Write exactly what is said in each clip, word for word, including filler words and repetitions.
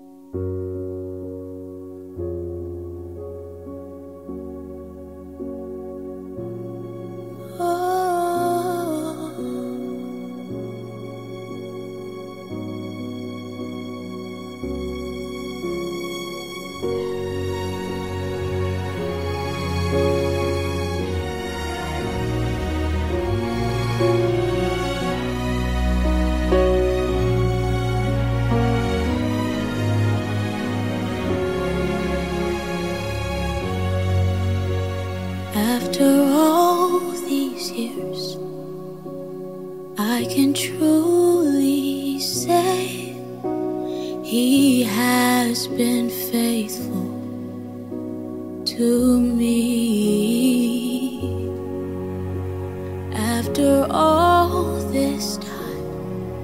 After all these years, I can truly say He has been faithful to me. After all this time,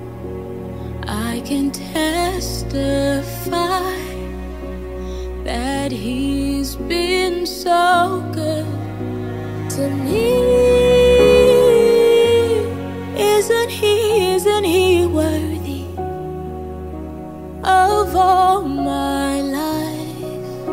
I can testify that He's been so good to me. Isn't He, isn't He worthy of all my life?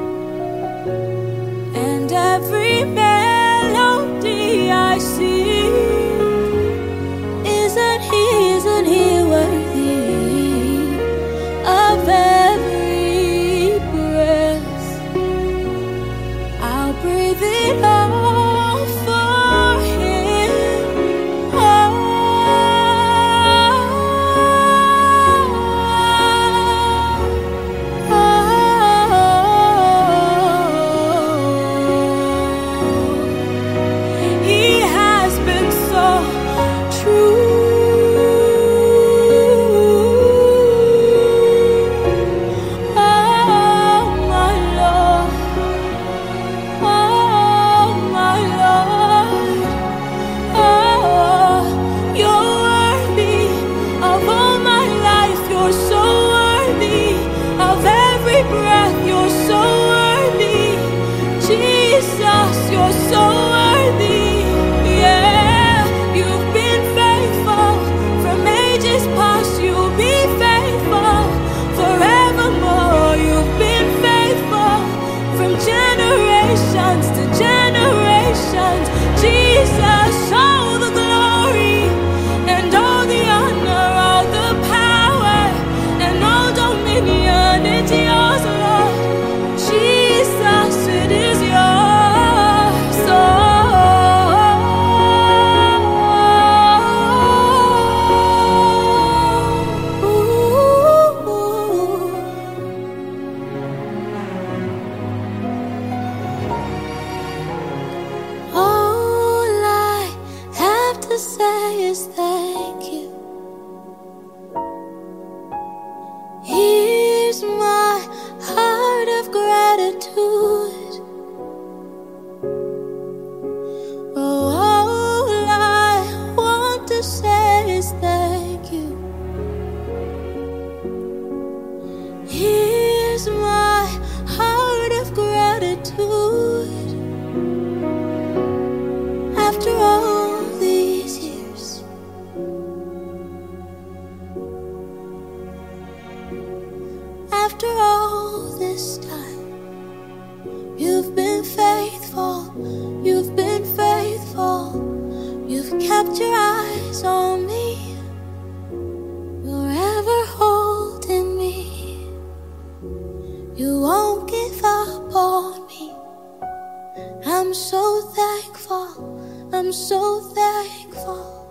And every melody I sing, isn't He, isn't He worthy of every breath? I'll breathe it all for Him. Oh, oh, oh. He has been so true. Jesus, you're so worthy. Yeah, you've been faithful from ages past. You'll be faithful forevermore. You've been faithful from generations to generations. Jesus, all the glory and all the honor, all the power and all dominion, it's yours, Lord. Jesus, it is yours. Oh, ooh, ooh. All I have to say is thank you. Here's my heart of gratitude. Oh, all I want to say is thank you. Here's my heart of gratitude. After all these years, after all this time, you've been faithful, you've been faithful. You've kept your eyes on me, you're ever holding me. You won't give up on me. I'm so thankful, I'm so thankful.